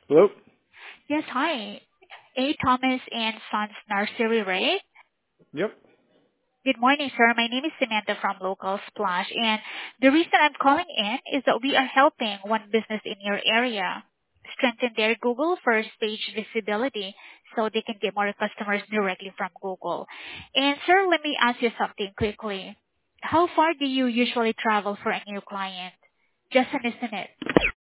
Hello? Yes, hi. A. Thomas and Sons Nursery, right? Yep. Good morning, sir. My name is Samantha from Local Splash, and the reason I'm calling in is that we are helping one business in your area strengthen their Google first page visibility so they can get more customers directly from Google. And sir, let me ask you something quickly. How far do you usually travel for a new client? Just an estimate.